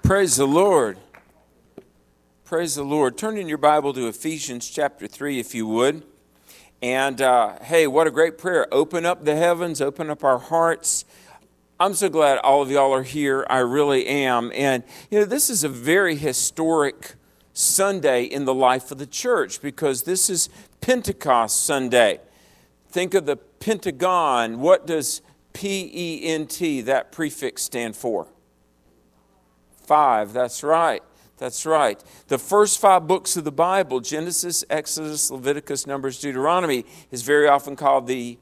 Praise the Lord. Praise the Lord. Turn in your Bible to Ephesians chapter 3, if you would. And hey, what a great prayer. Open up the heavens, open up our hearts. I'm so glad all of y'all are here. I really am. And, this is a very historic Sunday in the life of the church because this is Pentecost Sunday. Think of the Pentagon. What does P-E-N-T, that prefix, stand for? 5, that's right. That's right. The first 5 books of the Bible, Genesis, Exodus, Leviticus, Numbers, Deuteronomy, is very often called the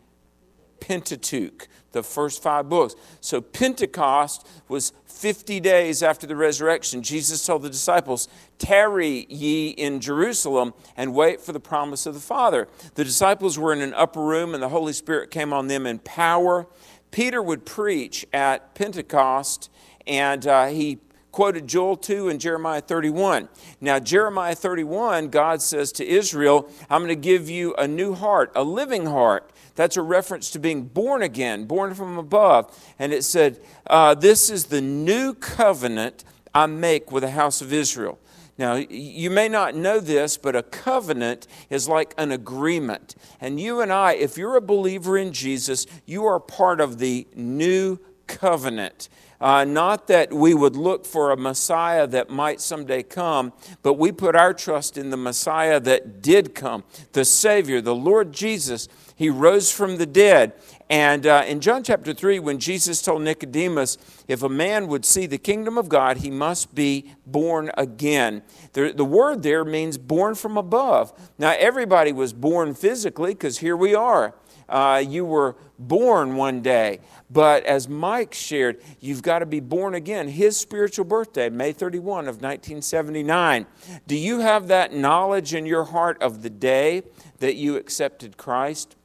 Pentateuch, the first 5 books. So Pentecost was 50 days after the resurrection. Jesus told the disciples, "Tarry ye in Jerusalem and wait for the promise of the Father." The disciples were in an upper room and the Holy Spirit came on them in power. Peter would preach at Pentecost and he quoted Joel 2 and Jeremiah 31. Now, Jeremiah 31, God says to Israel, "I'm going to give you a new heart, a living heart." That's a reference to being born again, born from above. And it said, "This is the new covenant I make with the house of Israel." Now, you may not know this, but a covenant is like an agreement. And you and I, if you're a believer in Jesus, you are part of the new covenant. Not that we would look for a Messiah that might someday come, but we put our trust in the Messiah that did come, the Savior, the Lord Jesus. He rose from the dead. And in John chapter 3, when Jesus told Nicodemus, if a man would see the kingdom of God, he must be born again. The word there means born from above. Now, everybody was born physically because here we are. You were born one day. But as Mike shared, you've got to be born again. His spiritual birthday, May 31 of 1979. Do you have that knowledge in your heart of the day that you accepted Christ?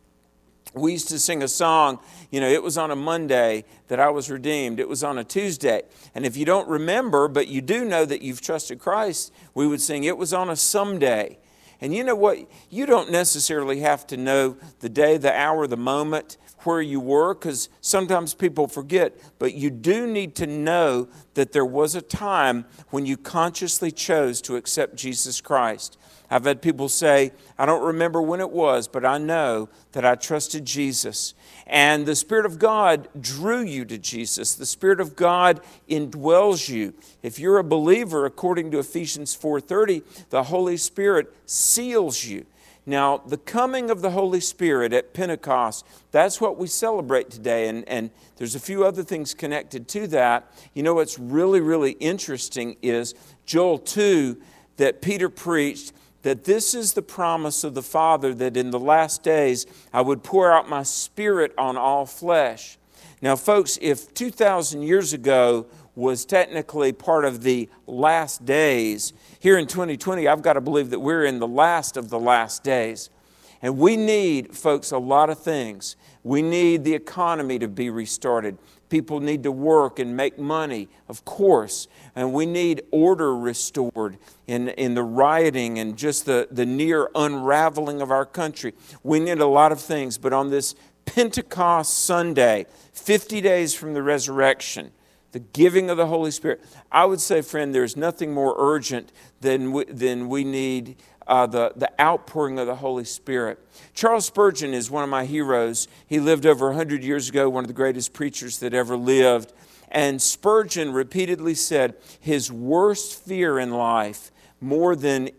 We used to sing a song, it was on a Monday that I was redeemed. It was on a Tuesday. And if you don't remember, but you do know that you've trusted Christ, we would sing, it was on a someday. And you know what? You don't necessarily have to know the day, the hour, the moment, where you were, because sometimes people forget. But you do need to know that there was a time when you consciously chose to accept Jesus Christ. I've had people say, I don't remember when it was, but I know that I trusted Jesus. And the Spirit of God drew you to Jesus. The Spirit of God indwells you. If you're a believer, according to Ephesians 4:30, the Holy Spirit seals you. Now, the coming of the Holy Spirit at Pentecost, that's what we celebrate today. And there's a few other things connected to that. What's really, really interesting is Joel 2 that Peter preached, that this is the promise of the Father, that in the last days I would pour out my Spirit on all flesh. Now, folks, if 2,000 years ago was technically part of the last days, here in 2020, I've got to believe that we're in the last of the last days. And we need, folks, a lot of things. We need the economy to be restarted. People need to work and make money, of course. And we need order restored in the rioting and just the near unraveling of our country. We need a lot of things. But on this Pentecost Sunday, 50 days from the resurrection, the giving of the Holy Spirit, I would say, friend, there's nothing more urgent than we need the outpouring of the Holy Spirit. Charles Spurgeon is one of my heroes. He lived over 100 years ago, one of the greatest preachers that ever lived. And Spurgeon repeatedly said his worst fear in life, more than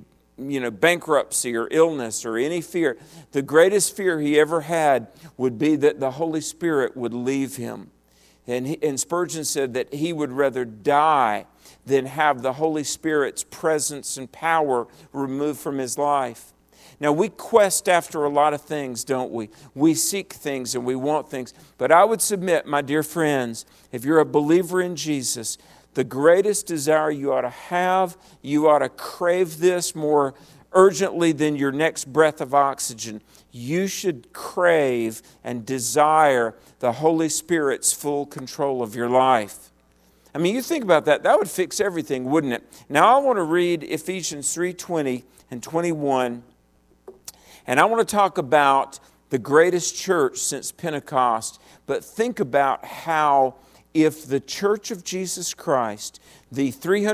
bankruptcy or illness or any fear, the greatest fear he ever had would be that the Holy Spirit would leave him. And Spurgeon said that he would rather die than have the Holy Spirit's presence and power removed from his life. Now, we quest after a lot of things, don't we? We seek things and we want things. But I would submit, my dear friends, if you're a believer in Jesus, the greatest desire you ought to have, you ought to crave this more urgently than your next breath of oxygen. You should crave and desire the Holy Spirit's full control of your life. I mean, you think about that. That would fix everything, wouldn't it? Now, I want to read Ephesians 3:20 and 21. And I want to talk about the greatest church since Pentecost. But think about how if the Church of Jesus Christ, the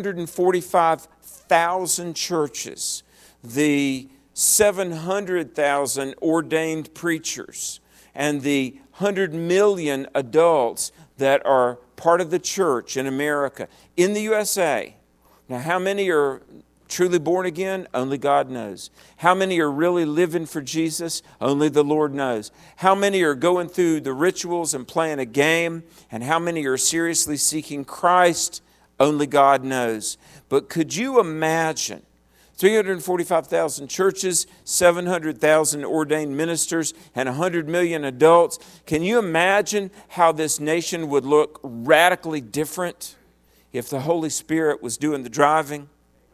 345,000 churches, the 700,000 ordained preachers, and the 100 million adults that are part of the church in America, in the USA. Now, how many are truly born again? Only God knows. How many are really living for Jesus? Only the Lord knows. How many are going through the rituals and playing a game? And how many are seriously seeking Christ? Only God knows. But could you imagine 345,000 churches, 700,000 ordained ministers, and 100 million adults? Can you imagine how this nation would look radically different if the Holy Spirit was doing the driving?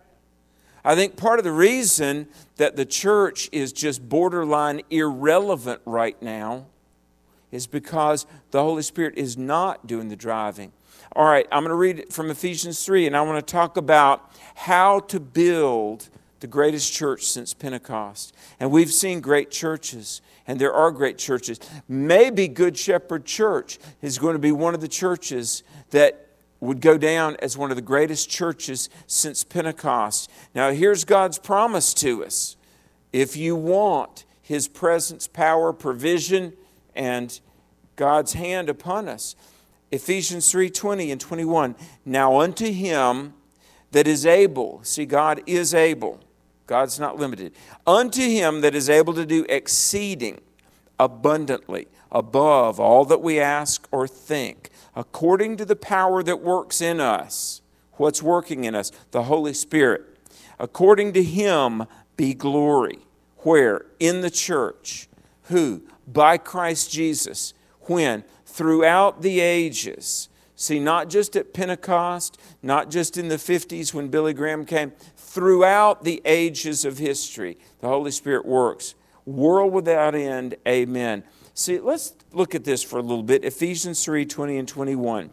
I think part of the reason that the church is just borderline irrelevant right now is because the Holy Spirit is not doing the driving. All right, I'm going to read it from Ephesians 3, and I want to talk about how to build the greatest church since Pentecost. And we've seen great churches, and there are great churches. Maybe Good Shepherd Church is going to be one of the churches that would go down as one of the greatest churches since Pentecost. Now, here's God's promise to us. If you want His presence, power, provision, and God's hand upon us, Ephesians 3:20 and 21. Now unto Him that is able, see, God is able. God's not limited. Unto Him that is able to do exceeding abundantly above all that we ask or think, according to the power that works in us. What's working in us? The Holy Spirit. According to Him be glory. Where? In the church. Who? By Christ Jesus. When? Throughout the ages. See, not just at Pentecost, not just in the 50s when Billy Graham came. Throughout the ages of history, the Holy Spirit works. World without end. Amen. See, let's look at this for a little bit. Ephesians 3:20 and 21.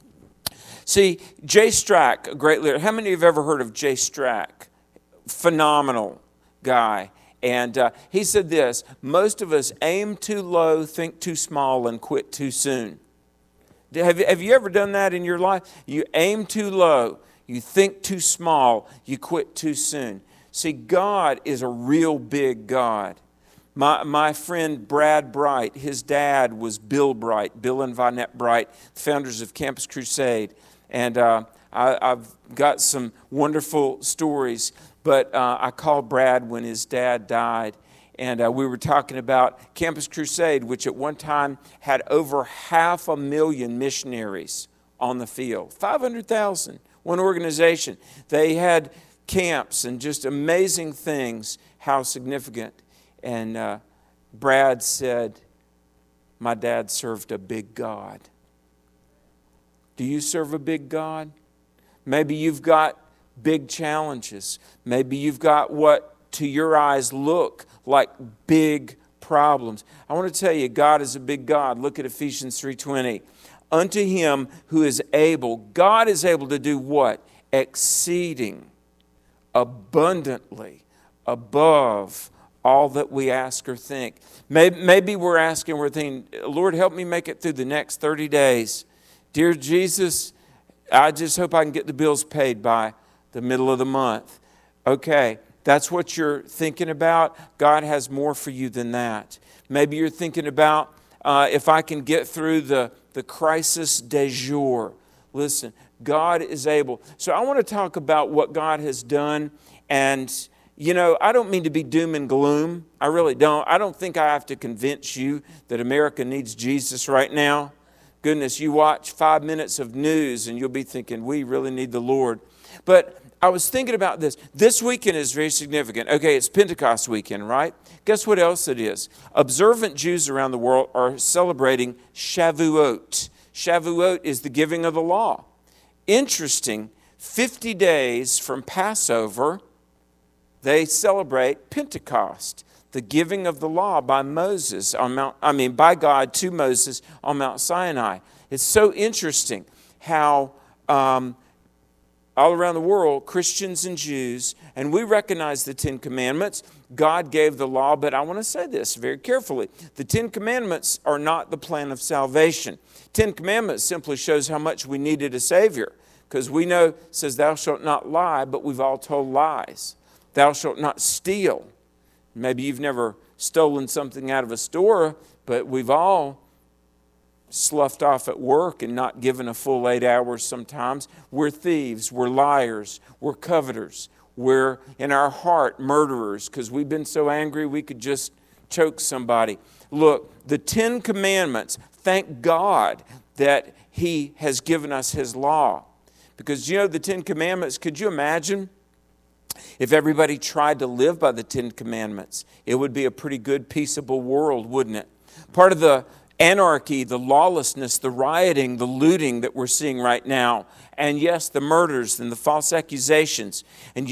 See, Jay Strack, a great leader. How many of you have ever heard of Jay Strack? Phenomenal guy. And he said this: most of us aim too low, think too small, and quit too soon. Have you ever done that in your life? You aim too low, you think too small, you quit too soon. See, God is a real big God. My friend Brad Bright, his dad was Bill Bright, Bill and Vinette Bright, founders of Campus Crusade. And I've got some wonderful stories. But I called Brad when his dad died, and we were talking about Campus Crusade, which at one time had over 500,000 missionaries on the field. 500,000, one organization. They had camps and just amazing things, how significant. And Brad said, my dad served a big God. Do you serve a big God? Maybe you've got big challenges. Maybe you've got what to your eyes look like big problems. I want to tell you, God is a big God. Look at Ephesians 3:20. Unto Him who is able, God is able to do what? Exceeding abundantly above all that we ask or think. Maybe we're thinking, Lord, help me make it through the next 30 days. Dear Jesus, I just hope I can get the bills paid by the middle of the month. Okay, that's what you're thinking about. God has more for you than that. Maybe you're thinking about if I can get through the crisis du jour. Listen, God is able. So I want to talk about what God has done. And, you know, I don't mean to be doom and gloom. I really don't. I don't think I have to convince you that America needs Jesus right now. Goodness, you watch 5 minutes of news and you'll be thinking, we really need the Lord. But I was thinking about this. This weekend is very significant. Okay, it's Pentecost weekend, right? Guess what else it is? Observant Jews around the world are celebrating Shavuot. Shavuot is the giving of the law. Interesting, 50 days from Passover, they celebrate Pentecost, the giving of the law by Moses by God to Moses on Mount Sinai. It's so interesting how all around the world, Christians and Jews, and we recognize the Ten Commandments. God gave the law, but I want to say this very carefully. The Ten Commandments are not the plan of salvation. Ten Commandments simply shows how much we needed a Savior, because we know it says, thou shalt not lie, but we've all told lies. Thou shalt not steal. Maybe you've never stolen something out of a store, but we've all sloughed off at work and not given a full 8 hours sometimes. We're thieves, we're liars, we're coveters, we're in our heart murderers because we've been so angry we could just choke somebody. Look, the Ten Commandments, thank God that He has given us His law. Because the Ten Commandments, could you imagine if everybody tried to live by the Ten Commandments? It would be a pretty good, peaceable world, wouldn't it? Part of the anarchy, the lawlessness, the rioting, the looting that we're seeing right now, and yes, the murders and the false accusations, and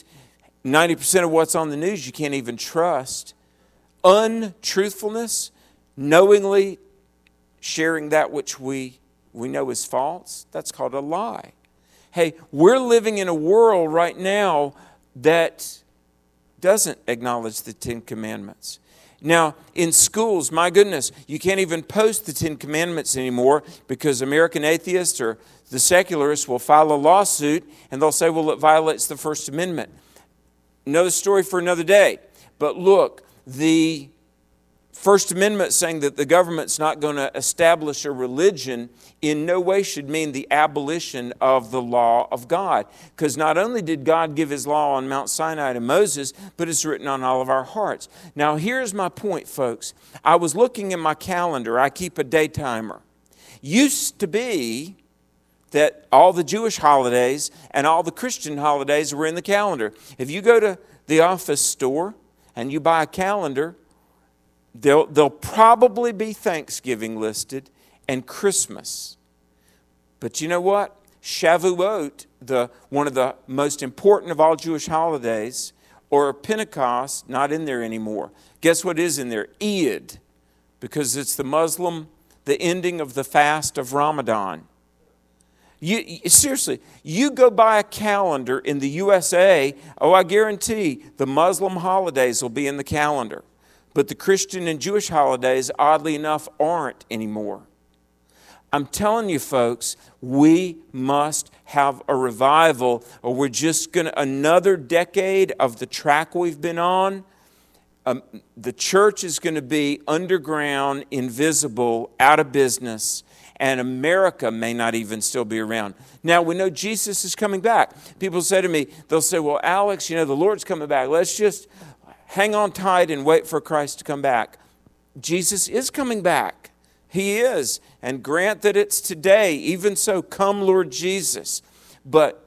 90% of what's on the news you can't even trust. Untruthfulness, knowingly sharing that which we know is false, that's called a lie. Hey, we're living in a world right now that doesn't acknowledge the Ten Commandments. Now, in schools, my goodness, you can't even post the Ten Commandments anymore because American atheists or the secularists will file a lawsuit and they'll say, well, it violates the First Amendment. Another story for another day. But look, the First Amendment saying that the government's not going to establish a religion in no way should mean the abolition of the law of God. Because not only did God give His law on Mount Sinai to Moses, but it's written on all of our hearts. Now here's my point, folks. I was looking in my calendar. I keep a day timer. Used to be that all the Jewish holidays and all the Christian holidays were in the calendar. If you go to the office store and you buy a calendar, There'll probably be Thanksgiving listed and Christmas. But you know what? Shavuot, one of the most important of all Jewish holidays, or Pentecost, not in there anymore. Guess what is in there? Eid, because it's the ending of the fast of Ramadan. Seriously, you go buy a calendar in the USA, I guarantee the Muslim holidays will be in the calendar. But the Christian and Jewish holidays, oddly enough, aren't anymore. I'm telling you, folks, we must have a revival, or we're just going to, another decade of the track we've been on. The church is going to be underground, invisible, out of business, and America may not even still be around. Now, we know Jesus is coming back. People say to me, they'll say, well, Alex, the Lord's coming back. Let's just hang on tight and wait for Christ to come back. Jesus is coming back. He is. And grant that it's today. Even so, come, Lord Jesus. But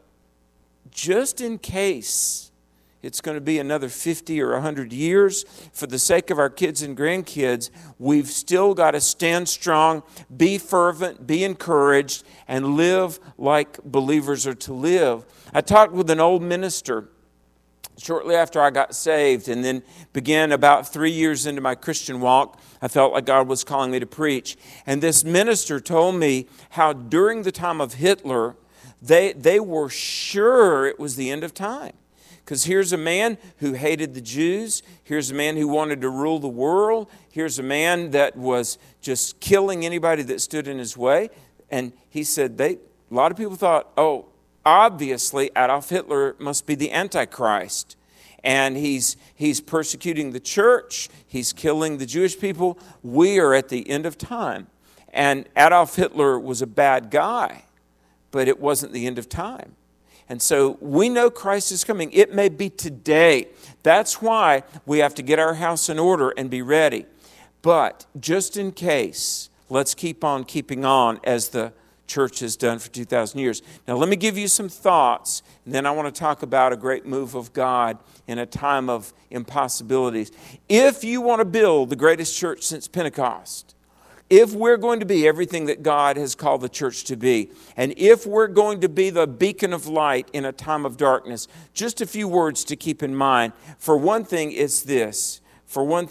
just in case it's going to be another 50 or 100 years, for the sake of our kids and grandkids, we've still got to stand strong, be fervent, be encouraged, and live like believers are to live. I talked with an old minister shortly after I got saved, and then began about 3 years into my Christian walk. I felt like God was calling me to preach. And this minister told me how during the time of Hitler, they were sure it was the end of time. Because here's a man who hated the Jews. Here's a man who wanted to rule the world. Here's a man that was just killing anybody that stood in his way. And he said, a lot of people thought, obviously, Adolf Hitler must be the Antichrist. And he's persecuting the church. He's killing the Jewish people. We are at the end of time. And Adolf Hitler was a bad guy, but it wasn't the end of time. And so we know Christ is coming. It may be today. That's why we have to get our house in order and be ready. But just in case, let's keep on keeping on as the church has done for 2,000 years. Now, let me give you some thoughts, and then I want to talk about a great move of God in a time of impossibilities. If you want to build the greatest church since Pentecost, if we're going to be everything that God has called the church to be, and if we're going to be the beacon of light in a time of darkness, just a few words to keep in mind. For one thing, it's this.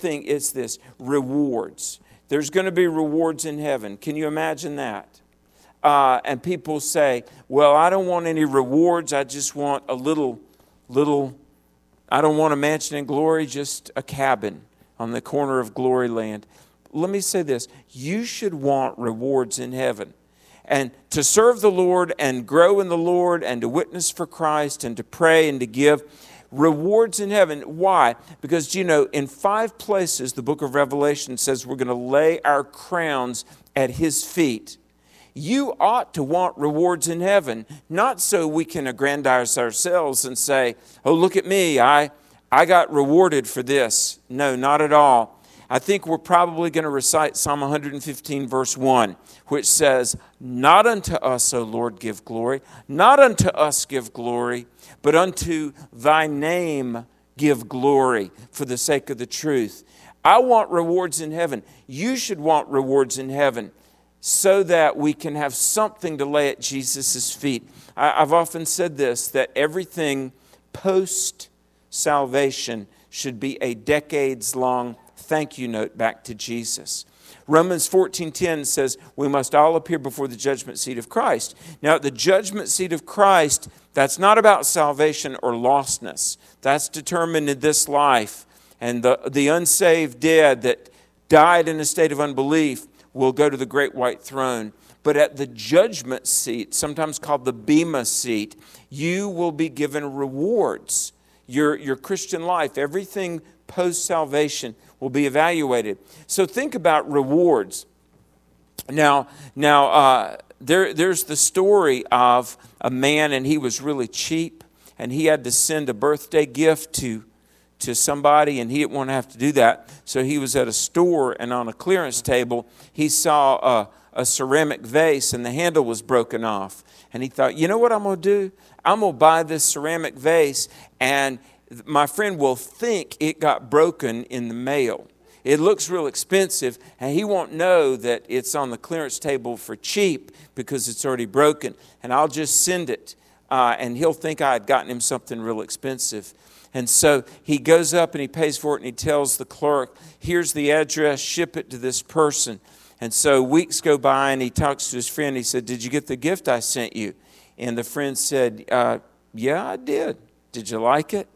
Rewards. There's going to be rewards in heaven. Can you imagine that? and people say, well, I don't want any rewards. I just want a little, I don't want a mansion in glory, just a cabin on the corner of glory land. Let me say this. You should want rewards in heaven. And to serve the Lord and grow in the Lord and to witness for Christ and to pray and to give. Rewards in heaven. Why? Because, in 5 places the book of Revelation says we're going to lay our crowns at His feet. You ought to want rewards in heaven, not so we can aggrandize ourselves and say, oh, look at me, I got rewarded for this. No, not at all. I think we're probably going to recite Psalm 115, verse 1, which says, not unto us, O Lord, give glory, not unto us give glory, but unto thy name give glory for the sake of the truth. I want rewards in heaven. You should want rewards in heaven so that we can have something to lay at Jesus' feet. I've often said this, that everything post-salvation should be a decades-long thank you note back to Jesus. Romans 14:10 says we must all appear before the judgment seat of Christ. Now, the judgment seat of Christ, that's not about salvation or lostness. That's determined in this life. And the unsaved dead that died in a state of unbelief will go to the great white throne. But at the judgment seat, sometimes called the Bema seat, you will be given rewards. Your Christian life, everything post-salvation will be evaluated. So think about rewards. Now, there's the story of a man, and he was really cheap, and he had to send a birthday gift to somebody, and he didn't want to have to do that. So he was at a store, and on a clearance table, he saw a ceramic vase, and the handle was broken off. And he thought, you know what I'm going to do? I'm going to buy this ceramic vase, and my friend will think it got broken in the mail. It looks real expensive, and he won't know that it's on the clearance table for cheap because it's already broken. And I'll just send it, and he'll think I had gotten him something real expensive. And so he goes up and he pays for it, and he tells the clerk, here's the address, ship it to this person. And so weeks go by, and he talks to his friend. He said, did you get the gift I sent you? And the friend said, yeah, I did. Did you like it?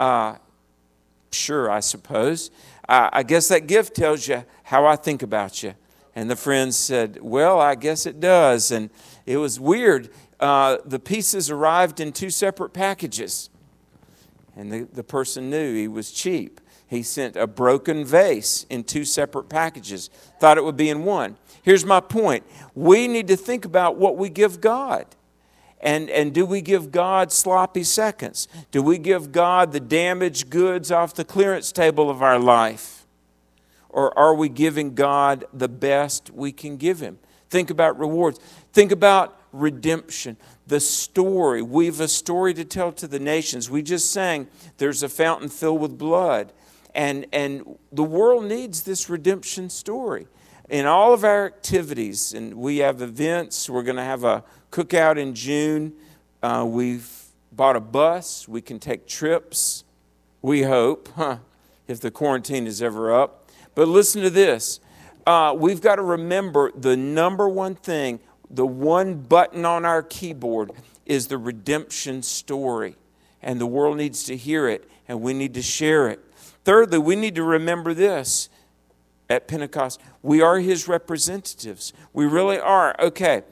Sure, I suppose. I guess that gift tells you how I think about you. And the friend said, well, I guess it does. And it was weird. The pieces arrived in 2 separate packages. And the person knew he was cheap. He sent a broken vase in 2 separate packages. Thought it would be in one. Here's my point. We need to think about what we give God. And do we give God sloppy seconds? Do we give God the damaged goods off the clearance table of our life? Or are we giving God the best we can give Him? Think about rewards. Think about redemption. The story. We've a story to tell to the nations. We just sang, there's a fountain filled with blood. And the world needs this redemption story. In all of our activities, and we have events, we're going to have a cookout in June. We've bought a bus. We can take trips, we hope, if the quarantine is ever up. But listen to this. We've got to remember the number one thing, the one button on our keyboard is the redemption story. And the world needs to hear it, and we need to share it. Thirdly, we need to remember this. At Pentecost, we are His representatives. We really are. Okay.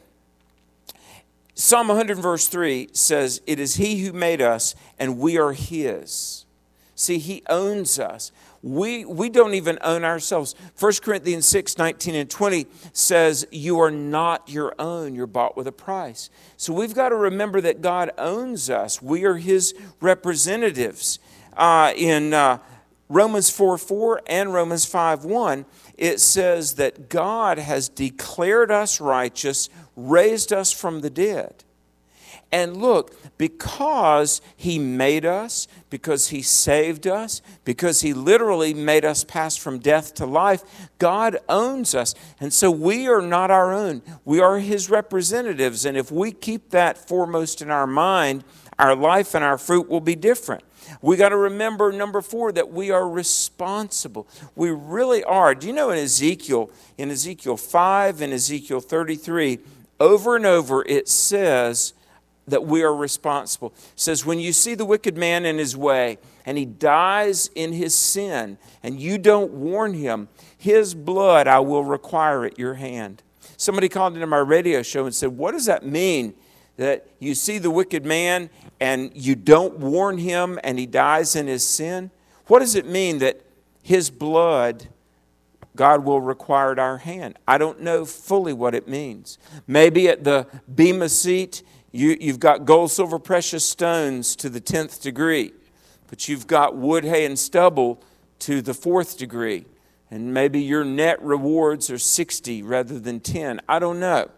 Psalm 100 verse 3 says, it is He who made us, and we are His. See, He owns us. We don't even own ourselves. 1 Corinthians 6, 19 and 20 says, you are not your own. You're bought with a price. So we've got to remember that God owns us. We are His representatives. In Romans 4:4 and Romans 5:1, it says that God has declared us righteous, raised us from the dead. And look, because He made us, because He saved us, because He literally made us pass from death to life, God owns us. And so we are not our own. We are His representatives. And if we keep that foremost in our mind, our life and our fruit will be different. We got to remember, number 4, that we are responsible. We really are. Do you know in Ezekiel 5 and Ezekiel 33, over and over it says that we are responsible. It says, when you see the wicked man in his way and he dies in his sin and you don't warn him, his blood I will require at your hand. Somebody called into my radio show and said, what does that mean? That you see the wicked man and you don't warn him and he dies in his sin? What does it mean that his blood God will require at our hand? I don't know fully what it means. Maybe at the bema seat, you've got gold, silver, precious stones to the 10th degree, but you've got wood, hay, and stubble to the 4th degree. And maybe your net rewards are 60 rather than 10. I don't know.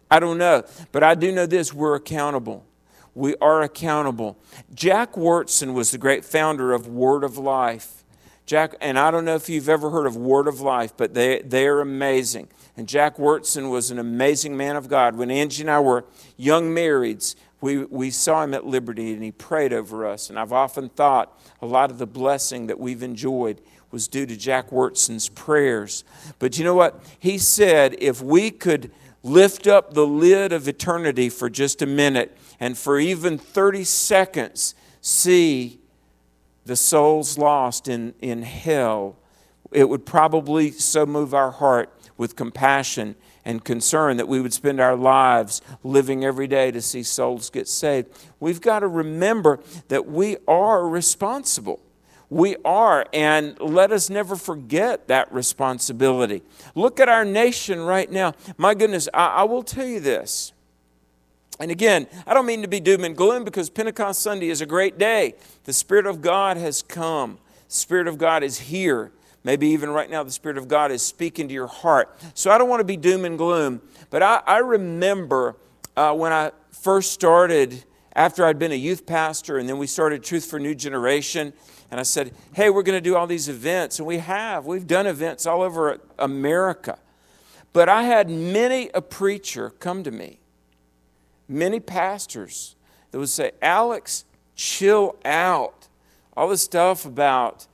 But I do know this, we're accountable. We are accountable. Jack Wyrtzen was the great founder of Word of Life. Jack, and I don't know if you've ever heard of Word of Life, but they are amazing. And Jack Wyrtzen was an amazing man of God. When Angie and I were young marrieds, we saw him at Liberty and he prayed over us. And I've often thought a lot of the blessing that we've enjoyed was due to Jack Wyrtzen's prayers. But you know what? He said if we could lift up the lid of eternity for just a minute and for even 30 seconds see the souls lost in hell, it would probably so move our heart with compassion and concern that we would spend our lives living every day to see souls get saved. We've got to remember that we are responsible. We are, and let us never forget that responsibility. Look at our nation right now. My goodness, I will tell you this. And again, I don't mean to be doom and gloom because Pentecost Sunday is a great day. The Spirit of God has come. The Spirit of God is here. Maybe even right now the Spirit of God is speaking to your heart. So I don't want to be doom and gloom. But I remember when I first started, after I'd been a youth pastor, and then we started Truth for New Generation. And I said, hey, we're going to do all these events. And we've done events all over America. But I had many a preacher come to me, many pastors that would say, Alex, chill out. All this stuff about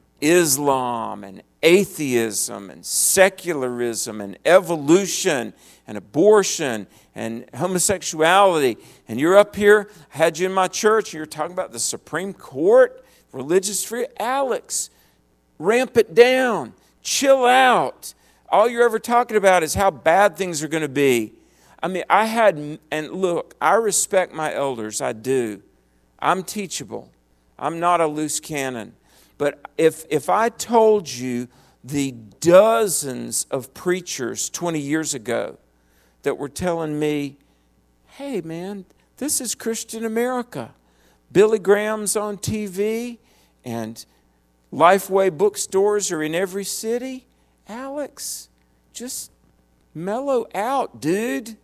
Islam and atheism and secularism and evolution and abortion and homosexuality. And you're up here, I had you in my church, and you're talking about the Supreme Court, religious freedom. Alex, ramp it down. Chill out. All you're ever talking about is how bad things are going to be. I mean, and look, I respect my elders. I do. I'm teachable. I'm not a loose cannon. But if I told you the dozens of preachers 20 years ago that were telling me, hey, man, this is Christian America. Billy Graham's on TV, and Lifeway bookstores are in every city. Alex, just mellow out, dude.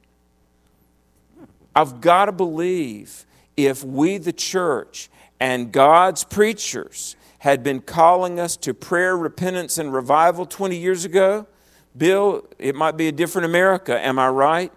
I've got to believe if we, the church, and God's preachers had been calling us to prayer, repentance, and revival 20 years ago, Bill, it might be a different America. Am I right?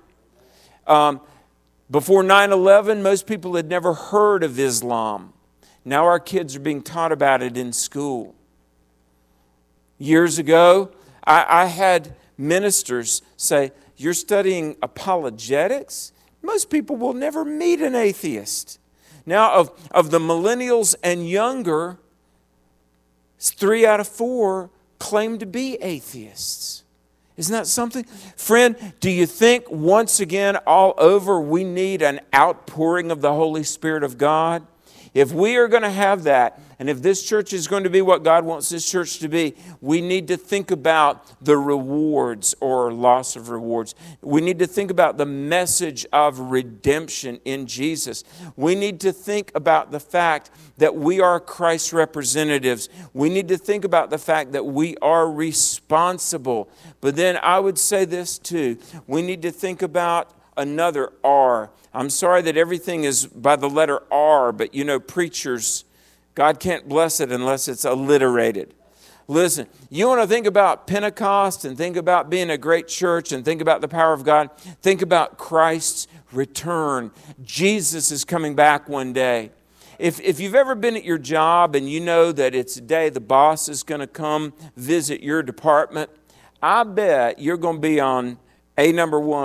Before 9/11, most people had never heard of Islam. Now our kids are being taught about it in school. Years ago, I had ministers say, you're studying apologetics? Most people will never meet an atheist. Now, of the millennials and younger, 3 out of 4 claim to be atheists. Isn't that something? Friend, do you think once again all over we need an outpouring of the Holy Spirit of God? If we are going to have that, and if this church is going to be what God wants this church to be, we need to think about the rewards or loss of rewards. We need to think about the message of redemption in Jesus. We need to think about the fact that we are Christ's representatives. We need to think about the fact that we are responsible. But then I would say this too. We need to think about another R. I'm sorry that everything is by the letter R, but you know, preachers, God can't bless it unless it's alliterated. Listen, you want to think about Pentecost and think about being a great church and think about the power of God. Think about Christ's return. Jesus is coming back one day. If you've ever been at your job and you know that it's a day the boss is going to come visit your department, I bet you're going to be on A number 1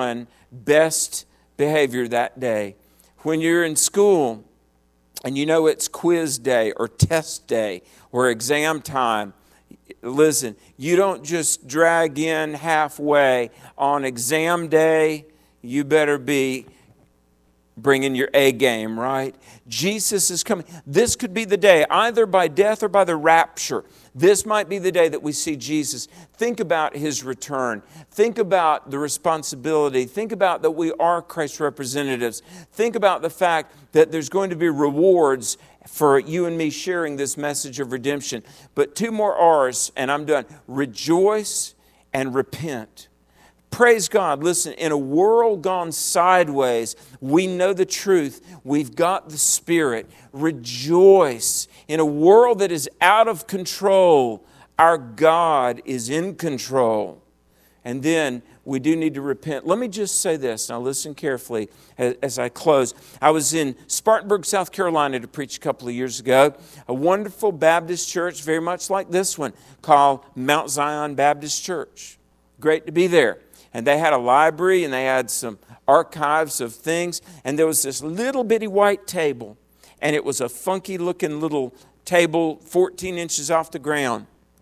best behavior that day. When you're in school and you know it's quiz day or test day or exam time, listen, you don't just drag in halfway. On exam day, you better be bringing your A game, right? Jesus is coming. This could be the day, either by death or by the rapture. This might be the day that we see Jesus. Think about his return. Think about the responsibility. Think about that we are Christ's representatives. Think about the fact that there's going to be rewards for you and me sharing this message of redemption. But two more R's and I'm done. Rejoice and repent. Praise God. Listen, in a world gone sideways, we know the truth. We've got the Spirit. Rejoice. In a world that is out of control, our God is in control. And then we do need to repent. Let me just say this. Now listen carefully as I close. I was in Spartanburg, South Carolina to preach a couple of years ago. A wonderful Baptist church, very much like this one, called Mount Zion Baptist Church. Great to be there. And they had a library and they had some archives of things. And there was this little bitty white table. And it was a funky looking little table 14 inches off the ground.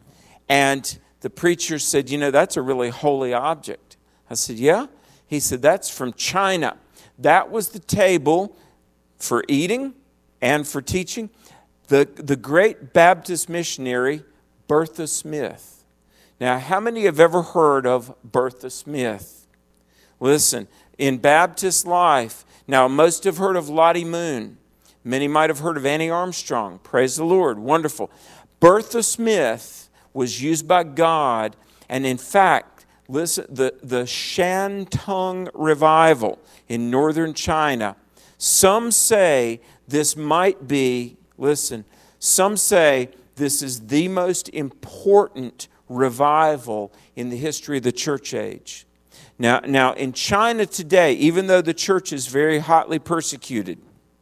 And the preacher said, you know, that's a really holy object. I said, yeah? He said, that's from China. That was the table for eating and for teaching. The great Baptist missionary, Bertha Smith. Now, how many have ever heard of Bertha Smith? Listen, in Baptist life, now most have heard of Lottie Moon. Many might have heard of Annie Armstrong. Praise the Lord. Wonderful. Bertha Smith was used by God, and in fact, listen, the Shantung revival in northern China, some say this might be, listen, some say this is the most important revival in the history of the church age. Now in China today, even though the church is very hotly persecuted,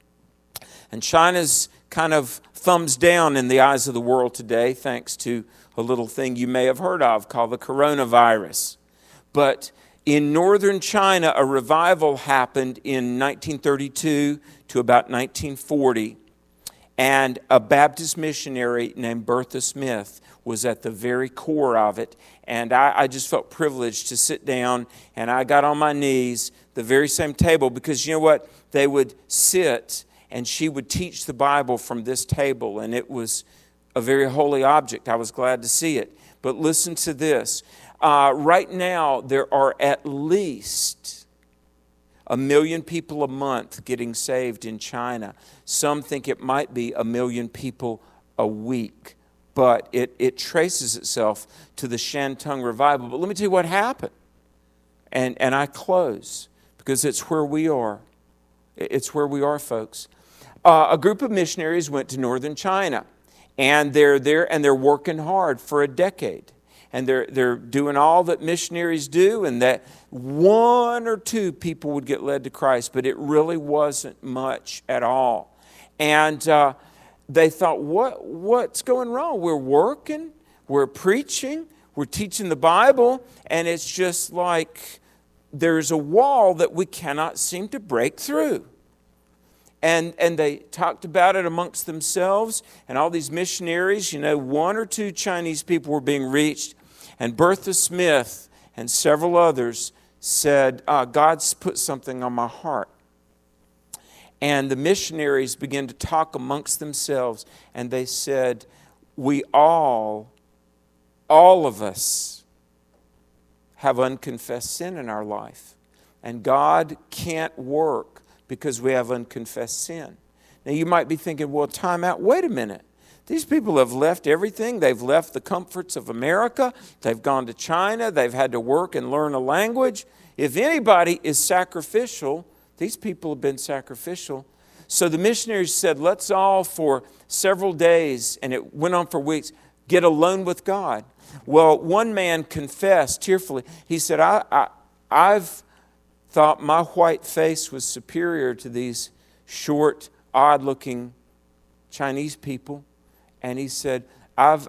and China's kind of thumbs down in the eyes of the world today, thanks to a little thing you may have heard of called the coronavirus. But in northern China, a revival happened in 1932 to about 1940. And a Baptist missionary named Bertha Smith was at the very core of it. And I just felt privileged to sit down, and I got on my knees, the very same table, because you know what? They would sit, and she would teach the Bible from this table, and it was a very holy object. I was glad to see it. But listen to this. Right now, there are at least 1 million people a month getting saved in China. Some think it might be 1 million people a week. But it traces itself to the Shantung revival. But let me tell you what happened. And I close, because it's where we are. It's where we are, folks. A group of missionaries went to northern China. And they're there, and they're working hard for a decade. And they're doing all that missionaries do, and that 1 or 2 people would get led to Christ, but it really wasn't much at all. And they thought, what's going wrong? We're working, we're preaching, we're teaching the Bible, and it's just like there's a wall that we cannot seem to break through. And they talked about it amongst themselves, and all these missionaries, 1 or 2 Chinese people were being reached. And Bertha Smith and several others said, God's put something on my heart. And the missionaries began to talk amongst themselves, and they said, we all of us have unconfessed sin in our life. And God can't work because we have unconfessed sin. Now you might be thinking, well, time out. Wait a minute. These people have left everything. They've left the comforts of America. They've gone to China. They've had to work and learn a language. If anybody is sacrificial, these people have been sacrificial. So the missionaries said, let's all for several days, and it went on for weeks, get alone with God. Well, one man confessed tearfully. He said, I've thought my white face was superior to these short, odd-looking Chinese people. And he said, I'm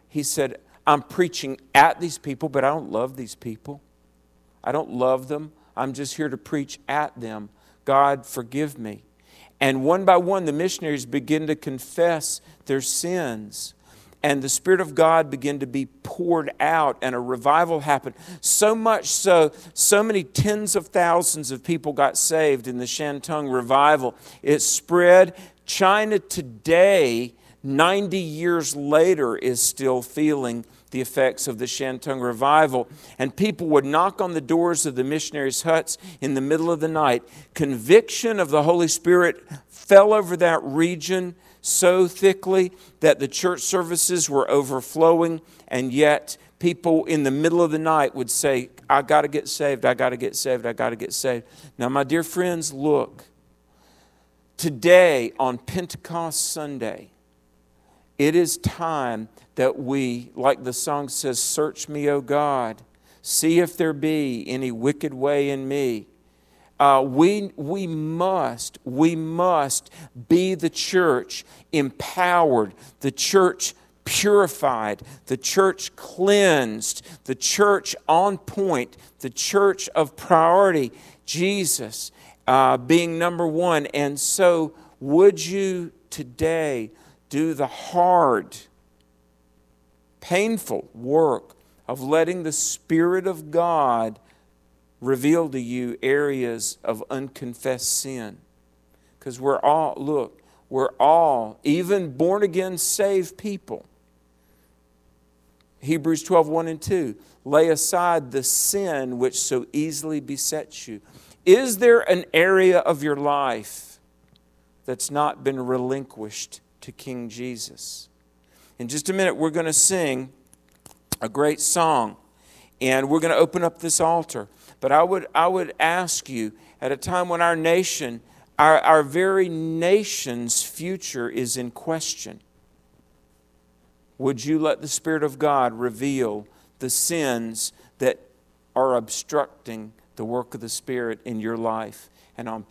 preaching at these people, but I don't love these people. I don't love them. I'm just here to preach at them. God, forgive me. And one by one, the missionaries begin to confess their sins. And the Spirit of God began to be poured out, and a revival happened. So much so many tens of thousands of people got saved in the Shantung revival. It spread. China today, 90 years later, is still feeling the effects of the Shantung revival. And people would knock on the doors of the missionaries' huts in the middle of the night. Conviction of the Holy Spirit fell over that region so thickly that the church services were overflowing, and yet people in the middle of the night would say, I got to get saved, I got to get saved, I got to get saved. Now, my dear friends, look. Today, on Pentecost Sunday, it is time that we, like the song says, search me, O God, see if there be any wicked way in me. We must be the church empowered, the church purified, the church cleansed, the church on point, the church of priority, Jesus being number one. And so would you today do the hard, painful work of letting the Spirit of God reveal to you areas of unconfessed sin? Because we're all, even born-again saved people. Hebrews 12, 1 and 2, lay aside the sin which so easily besets you. Is there an area of your life that's not been relinquished to King Jesus? In just a minute, we're going to sing a great song, and we're going to open up this altar. But I would ask you, at a time when our nation, our very nation's future is in question, would you let the Spirit of God reveal the sins that are obstructing the work of the Spirit in your life? And on